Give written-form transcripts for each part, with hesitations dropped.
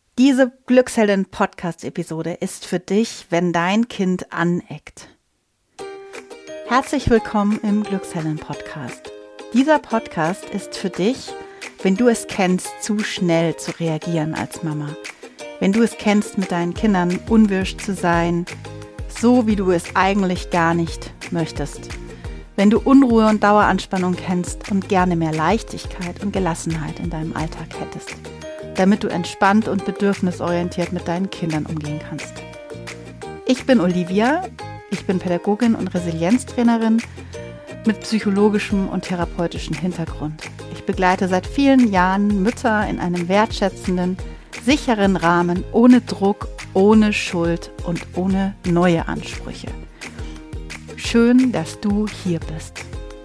Diese Glücksheldin-Podcast-Episode ist für dich, wenn dein Kind aneckt. Herzlich willkommen im Glücksheldin-Podcast. Dieser Podcast ist für dich, wenn du es kennst, zu schnell zu reagieren als Mama. Wenn du es kennst, mit deinen Kindern unwirsch zu sein, so wie du es eigentlich gar nicht möchtest. Wenn du Unruhe und Daueranspannung kennst und gerne mehr Leichtigkeit und Gelassenheit in deinem Alltag hättest, damit du entspannt und bedürfnisorientiert mit deinen Kindern umgehen kannst. Ich bin Olivia, ich bin Pädagogin und Resilienztrainerin mit psychologischem und therapeutischem Hintergrund. Ich begleite seit vielen Jahren Mütter in einem wertschätzenden, sicheren Rahmen, ohne Druck, ohne Schuld und ohne neue Ansprüche. Schön, dass du hier bist.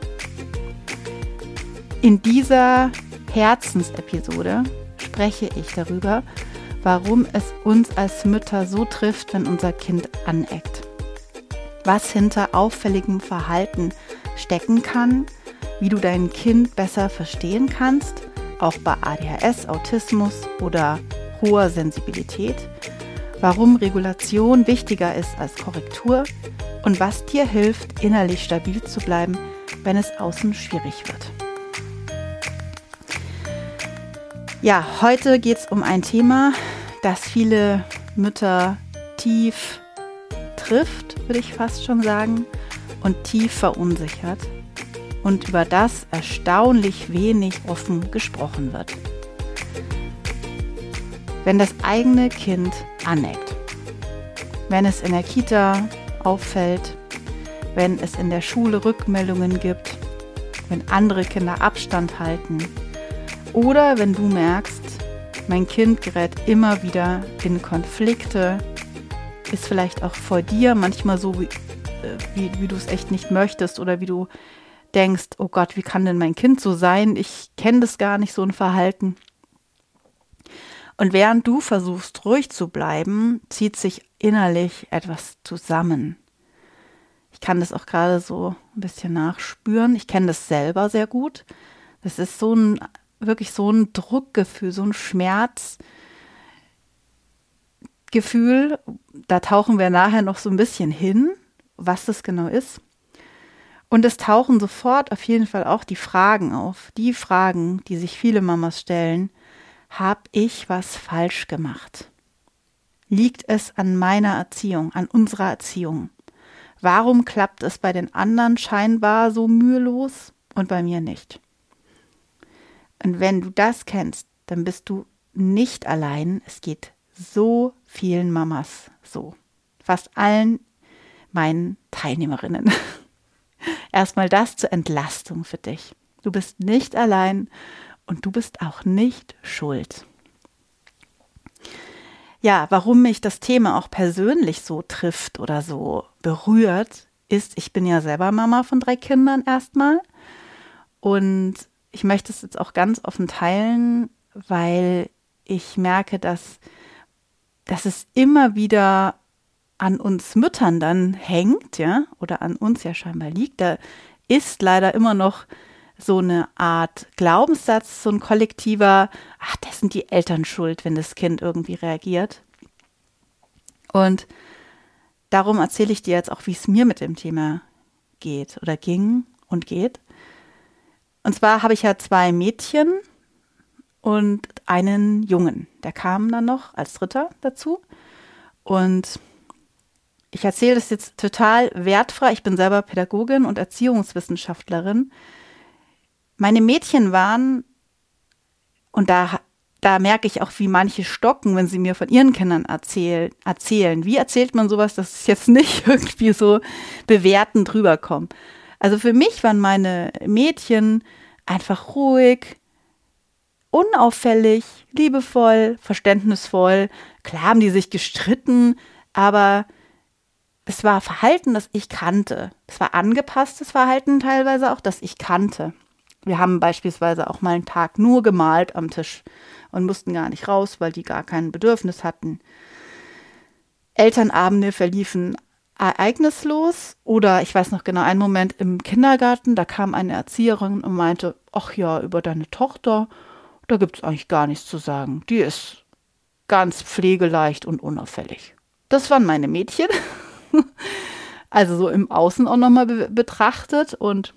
In dieser Herzensepisode spreche ich darüber, warum es uns als Mütter so trifft, wenn unser Kind aneckt. Was hinter auffälligem Verhalten stecken kann, wie du dein Kind besser verstehen kannst, auch bei ADHS, Autismus oder hoher Sensibilität, warum Regulation wichtiger ist als Korrektur und was dir hilft, innerlich stabil zu bleiben, wenn es außen schwierig wird. Ja, heute geht es um ein Thema, das viele Mütter tief trifft, würde ich fast schon sagen, und tief verunsichert und über das erstaunlich wenig offen gesprochen wird. Wenn das eigene Kind aneckt, wenn es in der Kita auffällt, wenn es in der Schule Rückmeldungen gibt, wenn andere Kinder Abstand halten, oder wenn du merkst, mein Kind gerät immer wieder in Konflikte, ist vielleicht auch vor dir manchmal so, wie du es echt nicht möchtest oder wie du denkst, oh Gott, wie kann denn mein Kind so sein? Ich kenne das gar nicht, so ein Verhalten. Und während du versuchst, ruhig zu bleiben, zieht sich innerlich etwas zusammen. Ich kann das auch gerade so ein bisschen nachspüren. Ich kenne das selber sehr gut. Das ist wirklich so ein Druckgefühl, so ein Schmerzgefühl. Da tauchen wir nachher noch so ein bisschen hin, was das genau ist. Und es tauchen sofort auf jeden Fall auch die Fragen auf. Die Fragen, die sich viele Mamas stellen. Habe ich was falsch gemacht? Liegt es an meiner Erziehung, an unserer Erziehung? Warum klappt es bei den anderen scheinbar so mühelos und bei mir nicht? Und wenn du das kennst, dann bist du nicht allein. Es geht so vielen Mamas so. Fast allen meinen Teilnehmerinnen. Erstmal das zur Entlastung für dich. Du bist nicht allein und du bist auch nicht schuld. Ja, warum mich das Thema auch persönlich so trifft oder so berührt, ist, ich bin ja selber Mama von 3 Kindern erstmal und ich möchte es jetzt auch ganz offen teilen, weil ich merke, dass es immer wieder an uns Müttern dann hängt, ja, oder an uns ja scheinbar liegt. Da ist leider immer noch so eine Art Glaubenssatz, so ein kollektiver, das sind die Eltern schuld, wenn das Kind irgendwie reagiert. Und darum erzähle ich dir jetzt auch, wie es mir mit dem Thema geht oder ging und geht. Und zwar habe ich ja 2 Mädchen und einen Jungen. Der kam dann noch als Dritter dazu. Und ich erzähle das jetzt total wertfrei. Ich bin selber Pädagogin und Erziehungswissenschaftlerin. Meine Mädchen waren, und da merke ich auch, wie manche stocken, wenn sie mir von ihren Kindern erzählen. Wie erzählt man sowas, dass es jetzt nicht irgendwie so bewertend rüberkommt? Also für mich waren meine Mädchen einfach ruhig, unauffällig, liebevoll, verständnisvoll. Klar haben die sich gestritten, aber es war Verhalten, das ich kannte. Es war angepasstes Verhalten teilweise auch, das ich kannte. Wir haben beispielsweise auch mal einen Tag nur gemalt am Tisch und mussten gar nicht raus, weil die gar kein Bedürfnis hatten. Elternabende verliefen ereignislos oder ich weiß noch genau, einen Moment im Kindergarten, da kam eine Erzieherin und meinte, ach ja, über deine Tochter, da gibt es eigentlich gar nichts zu sagen. Die ist ganz pflegeleicht und unauffällig. Das waren meine Mädchen. Also so im Außen auch nochmal betrachtet. Und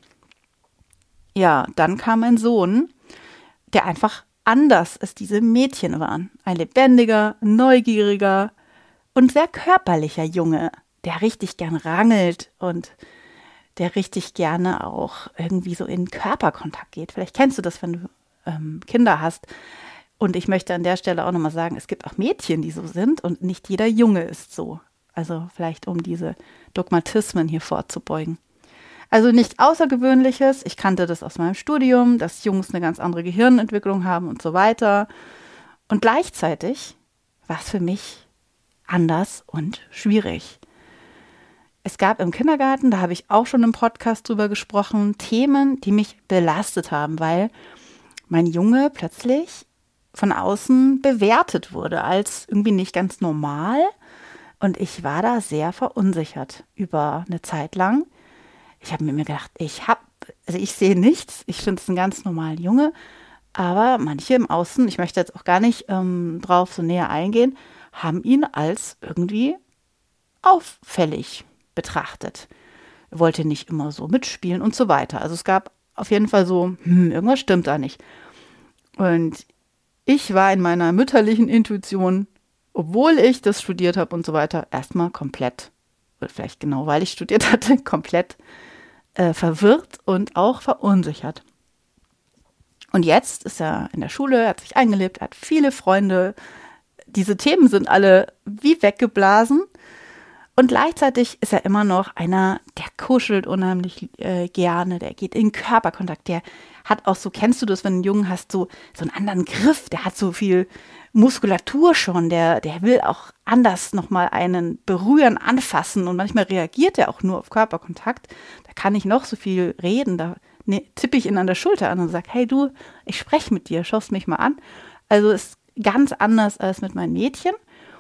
ja, dann kam mein Sohn, der einfach anders als diese Mädchen waren. Ein lebendiger, neugieriger und sehr körperlicher Junge, der richtig gern rangelt und der richtig gerne auch irgendwie so in Körperkontakt geht. Vielleicht kennst du das, wenn du Kinder hast. Und ich möchte an der Stelle auch nochmal sagen, es gibt auch Mädchen, die so sind und nicht jeder Junge ist so. Also vielleicht, um diese Dogmatismen hier vorzubeugen. Also nichts Außergewöhnliches. Ich kannte das aus meinem Studium, dass Jungs eine ganz andere Gehirnentwicklung haben und so weiter. Und gleichzeitig war es für mich anders und schwierig. Es gab im Kindergarten, da habe ich auch schon im Podcast drüber gesprochen, Themen, die mich belastet haben, weil mein Junge plötzlich von außen bewertet wurde als irgendwie nicht ganz normal. Und ich war da sehr verunsichert über eine Zeit lang. Ich habe mir gedacht, ich sehe nichts. Ich finde es einen ganz normalen Junge. Aber manche im Außen, ich möchte jetzt auch gar nicht drauf so näher eingehen, haben ihn als irgendwie auffällig betrachtet. Er wollte nicht immer so mitspielen und so weiter. Also es gab auf jeden Fall so, irgendwas stimmt da nicht. Und ich war in meiner mütterlichen Intuition, obwohl ich das studiert habe und so weiter, erstmal komplett, oder vielleicht genau weil ich studiert hatte, komplett verwirrt und auch verunsichert. Und jetzt ist er in der Schule, er hat sich eingelebt, er hat viele Freunde. Diese Themen sind alle wie weggeblasen. Und gleichzeitig ist er immer noch einer, der kuschelt unheimlich gerne, der geht in Körperkontakt, der hat auch so, kennst du das, wenn du einen Jungen hast, so einen anderen Griff, der hat so viel Muskulatur schon, der will auch anders nochmal einen berühren, anfassen und manchmal reagiert er auch nur auf Körperkontakt. Da kann ich noch so viel reden, da tippe ich ihn an der Schulter an und sage, hey du, ich spreche mit dir, schaust mich mal an. Also ist ganz anders als mit meinen Mädchen.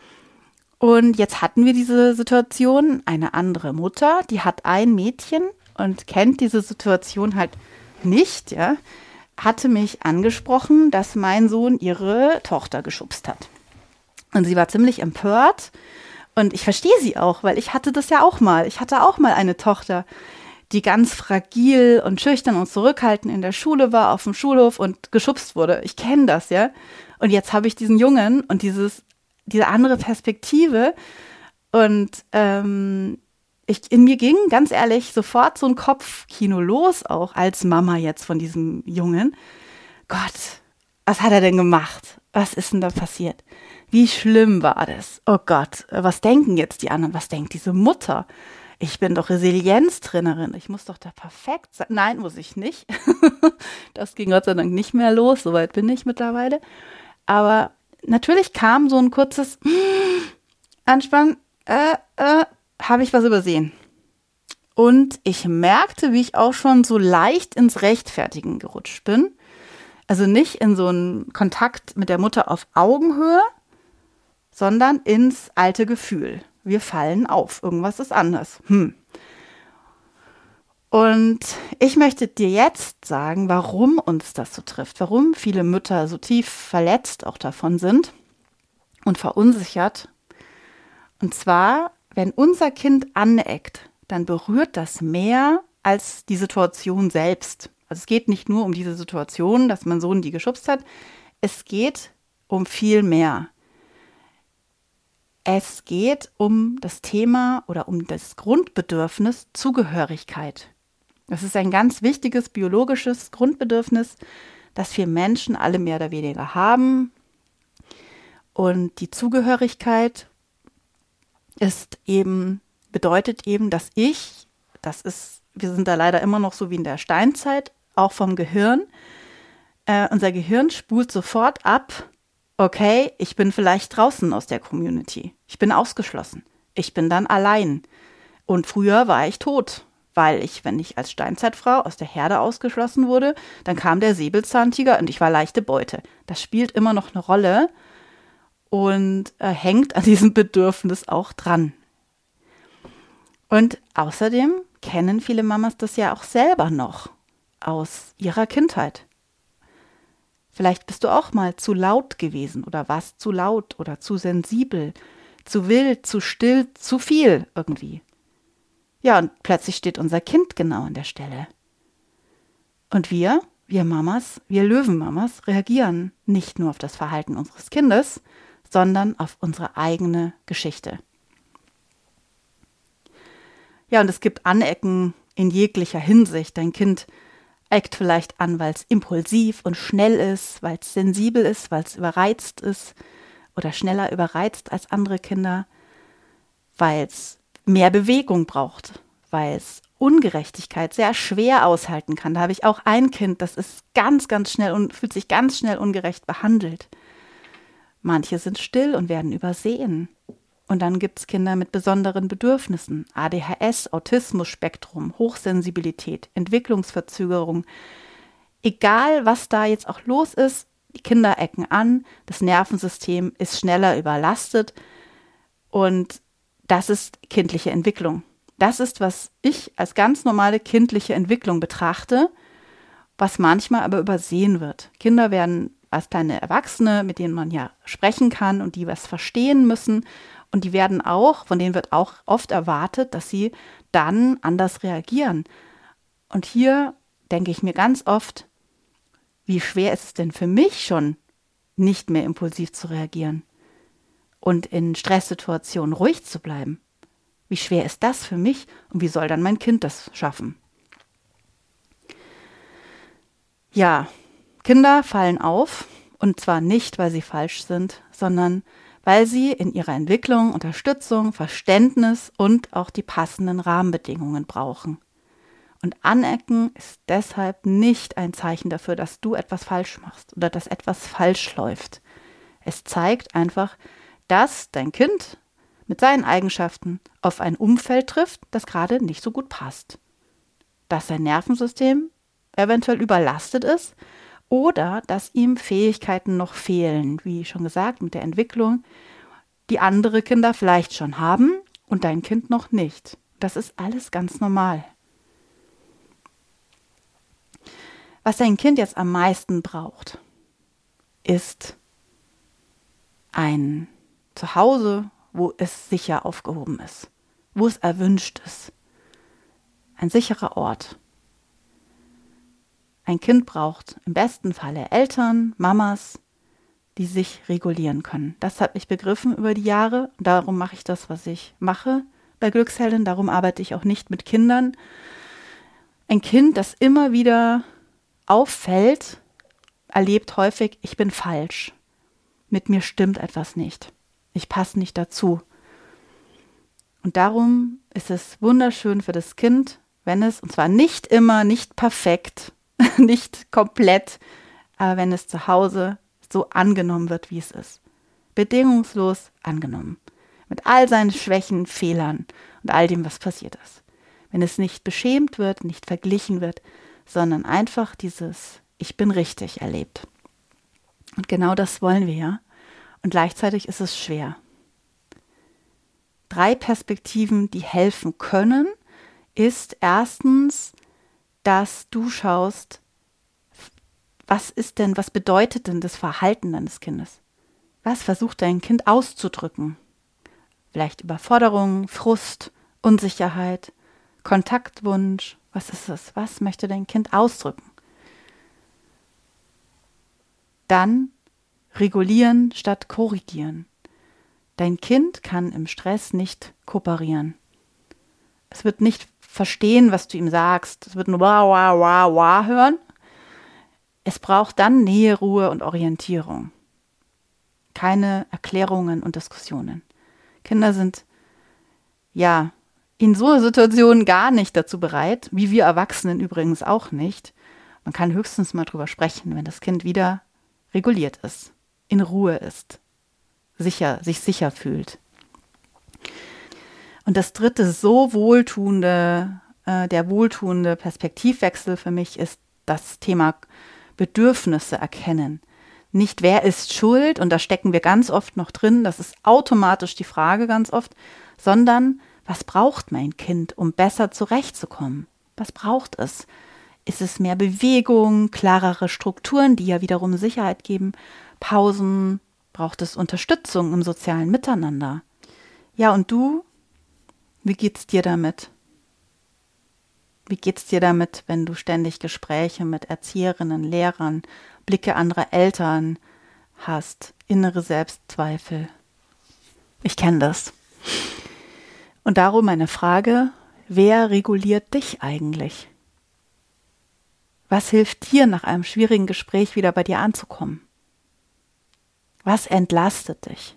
Und jetzt hatten wir diese Situation, eine andere Mutter, die hat ein Mädchen und kennt diese Situation halt nicht, ja, hatte mich angesprochen, dass mein Sohn ihre Tochter geschubst hat. Und sie war ziemlich empört und ich verstehe sie auch, weil ich hatte das ja auch mal. Ich hatte auch mal eine Tochter, die ganz fragil und schüchtern und zurückhaltend in der Schule war, auf dem Schulhof und geschubst wurde. Ich kenne das, ja. Und jetzt habe ich diesen Jungen und diese andere Perspektive und in mir ging, ganz ehrlich, sofort so ein Kopfkino los, auch als Mama jetzt von diesem Jungen. Gott, was hat er denn gemacht? Was ist denn da passiert? Wie schlimm war das? Oh Gott, was denken jetzt die anderen? Was denkt diese Mutter? Ich bin doch Resilienztrainerin. Ich muss doch da perfekt sein. Nein, muss ich nicht. Das ging Gott sei Dank nicht mehr los. Soweit bin ich mittlerweile. Aber natürlich kam so ein kurzes Anspann. Habe ich was übersehen? Und ich merkte, wie ich auch schon so leicht ins Rechtfertigen gerutscht bin. Also nicht in so einen Kontakt mit der Mutter auf Augenhöhe, sondern ins alte Gefühl. Wir fallen auf, irgendwas ist anders. Und ich möchte dir jetzt sagen, warum uns das so trifft, warum viele Mütter so tief verletzt auch davon sind und verunsichert. Und zwar, wenn unser Kind aneckt, dann berührt das mehr als die Situation selbst. Also es geht nicht nur um diese Situation, dass mein Sohn die geschubst hat, es geht um viel mehr. Es geht um das Thema oder um das Grundbedürfnis Zugehörigkeit. Das ist ein ganz wichtiges biologisches Grundbedürfnis, das wir Menschen alle mehr oder weniger haben. Und die Zugehörigkeit bedeutet eben, dass wir sind da leider immer noch so wie in der Steinzeit, auch vom Gehirn. Unser Gehirn spult sofort ab, okay, ich bin vielleicht draußen aus der Community. Ich bin ausgeschlossen. Ich bin dann allein. Und früher war ich tot, weil wenn ich als Steinzeitfrau aus der Herde ausgeschlossen wurde, dann kam der Säbelzahntiger und ich war leichte Beute. Das spielt immer noch eine Rolle und hängt an diesem Bedürfnis auch dran. Und außerdem kennen viele Mamas das ja auch selber noch aus ihrer Kindheit. Vielleicht bist du auch mal zu laut gewesen oder warst zu laut oder zu sensibel, zu wild, zu still, zu viel irgendwie. Ja, und plötzlich steht unser Kind genau an der Stelle. Und wir Mamas, wir Löwenmamas, reagieren nicht nur auf das Verhalten unseres Kindes, sondern auf unsere eigene Geschichte. Ja, und es gibt Anecken in jeglicher Hinsicht. Dein Kind eckt vielleicht an, weil es impulsiv und schnell ist, weil es sensibel ist, weil es überreizt ist oder schneller überreizt als andere Kinder, weil es mehr Bewegung braucht, weil es Ungerechtigkeit sehr schwer aushalten kann. Da habe ich auch ein Kind, das ist ganz, ganz schnell und fühlt sich ganz schnell ungerecht behandelt. Manche sind still und werden übersehen. Und dann gibt es Kinder mit besonderen Bedürfnissen, ADHS, Autismus-Spektrum, Hochsensibilität, Entwicklungsverzögerung. Egal, was da jetzt auch los ist, die Kinder ecken an, das Nervensystem ist schneller überlastet und das ist kindliche Entwicklung. Das ist, was ich als ganz normale kindliche Entwicklung betrachte, was manchmal aber übersehen wird. Kinder werden als kleine Erwachsene, mit denen man ja sprechen kann und die was verstehen müssen. Und die werden auch, von denen wird auch oft erwartet, dass sie dann anders reagieren. Und hier denke ich mir ganz oft, wie schwer ist es denn für mich schon, nicht mehr impulsiv zu reagieren und in Stresssituationen ruhig zu bleiben? Wie schwer ist das für mich und wie soll dann mein Kind das schaffen? Ja, Kinder fallen auf und zwar nicht, weil sie falsch sind, sondern weil sie in ihrer Entwicklung Unterstützung, Verständnis und auch die passenden Rahmenbedingungen brauchen. Und Anecken ist deshalb nicht ein Zeichen dafür, dass du etwas falsch machst oder dass etwas falsch läuft. Es zeigt einfach, dass dein Kind mit seinen Eigenschaften auf ein Umfeld trifft, das gerade nicht so gut passt. Dass sein Nervensystem eventuell überlastet ist oder dass ihm Fähigkeiten noch fehlen, wie schon gesagt, mit der Entwicklung, die andere Kinder vielleicht schon haben und dein Kind noch nicht. Das ist alles ganz normal. Was dein Kind jetzt am meisten braucht, ist ein Zuhause, wo es sicher aufgehoben ist, wo es erwünscht ist. Ein sicherer Ort. Ein Kind braucht im besten Falle Eltern, Mamas, die sich regulieren können. Das habe ich begriffen über die Jahre. Darum mache ich das, was ich mache bei Glücksheldin. Darum arbeite ich auch nicht mit Kindern. Ein Kind, das immer wieder auffällt, erlebt häufig, ich bin falsch. Mit mir stimmt etwas nicht. Ich passe nicht dazu. Und darum ist es wunderschön für das Kind, wenn es, und zwar nicht immer, nicht perfekt, nicht komplett, aber wenn es zu Hause so angenommen wird, wie es ist. Bedingungslos angenommen. Mit all seinen Schwächen, Fehlern und all dem, was passiert ist. Wenn es nicht beschämt wird, nicht verglichen wird, sondern einfach dieses Ich bin richtig erlebt. Und genau das wollen wir ja. Und gleichzeitig ist es schwer. 3 Perspektiven, die helfen können, ist erstens, dass du schaust, was bedeutet denn das Verhalten deines Kindes? Was versucht dein Kind auszudrücken? Vielleicht Überforderung, Frust, Unsicherheit, Kontaktwunsch. Was ist es? Was möchte dein Kind ausdrücken? Dann regulieren statt korrigieren. Dein Kind kann im Stress nicht kooperieren. Es wird nicht verstehen, was du ihm sagst. Es wird nur wah, wah, wah, wah hören. Es braucht dann Nähe, Ruhe und Orientierung. Keine Erklärungen und Diskussionen. Kinder sind, ja, in so einer Situation gar nicht dazu bereit, wie wir Erwachsenen übrigens auch nicht. Man kann höchstens mal drüber sprechen, wenn das Kind wieder reguliert ist, in Ruhe ist, sich sicher fühlt. Und das dritte, der wohltuende Perspektivwechsel für mich ist das Thema Bedürfnisse erkennen. Nicht, wer ist schuld, und da stecken wir ganz oft noch drin, das ist automatisch die Frage ganz oft, sondern was braucht mein Kind, um besser zurechtzukommen? Was braucht es? Ist es mehr Bewegung, klarere Strukturen, die ja wiederum Sicherheit geben? Pausen? Braucht es Unterstützung im sozialen Miteinander? Ja, und du? Wie geht's dir damit? Wie geht's dir damit, wenn du ständig Gespräche mit Erzieherinnen, Lehrern, Blicke anderer Eltern hast, innere Selbstzweifel? Ich kenne das. Und darum meine Frage, wer reguliert dich eigentlich? Was hilft dir, nach einem schwierigen Gespräch wieder bei dir anzukommen? Was entlastet dich?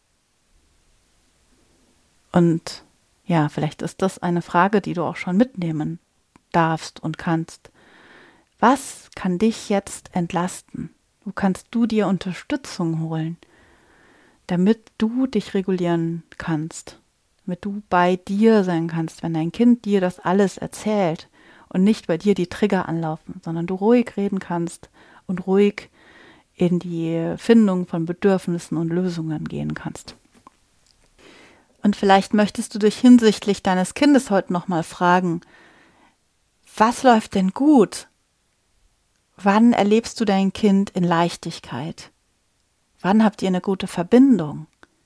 Und ja, vielleicht ist das eine Frage, die du auch schon mitnehmen darfst und kannst. Was kann dich jetzt entlasten? Wo kannst du dir Unterstützung holen, damit du dich regulieren kannst, damit du bei dir sein kannst, wenn dein Kind dir das alles erzählt und nicht bei dir die Trigger anlaufen, sondern du ruhig reden kannst und ruhig in die Findung von Bedürfnissen und Lösungen gehen kannst. Und vielleicht möchtest du dich hinsichtlich deines Kindes heute nochmal fragen, was läuft denn gut? Wann erlebst du dein Kind in Leichtigkeit? Wann habt ihr eine gute Verbindung?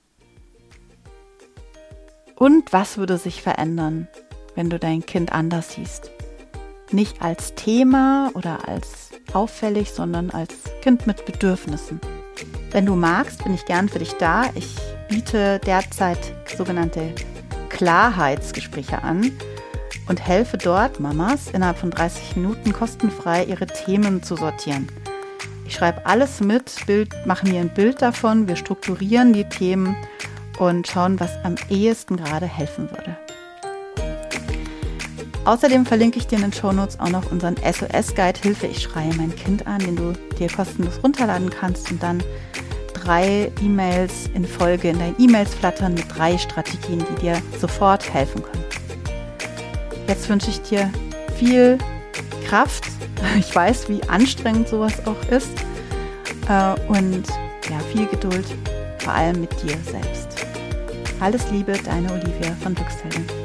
Und was würde sich verändern, wenn du dein Kind anders siehst? Nicht als Thema oder als auffällig, sondern als Kind mit Bedürfnissen. Wenn du magst, bin ich gern für dich da. Ich biete derzeit sogenannte Klarheitsgespräche an und helfe dort Mamas innerhalb von 30 Minuten kostenfrei ihre Themen zu sortieren. Ich schreibe alles mit, mache mir ein Bild davon, wir strukturieren die Themen und schauen, was am ehesten gerade helfen würde. Außerdem verlinke ich dir in den Shownotes auch noch unseren SOS-Guide Hilfe, ich schreie mein Kind an, den du dir kostenlos runterladen kannst und dann 3 E-Mails in Folge in deinen E-Mails flattern mit 3 Strategien, die dir sofort helfen können. Jetzt wünsche ich dir viel Kraft. Ich weiß, wie anstrengend sowas auch ist. Und ja, viel Geduld, vor allem mit dir selbst. Alles Liebe, deine Olivia von Glücksheldin.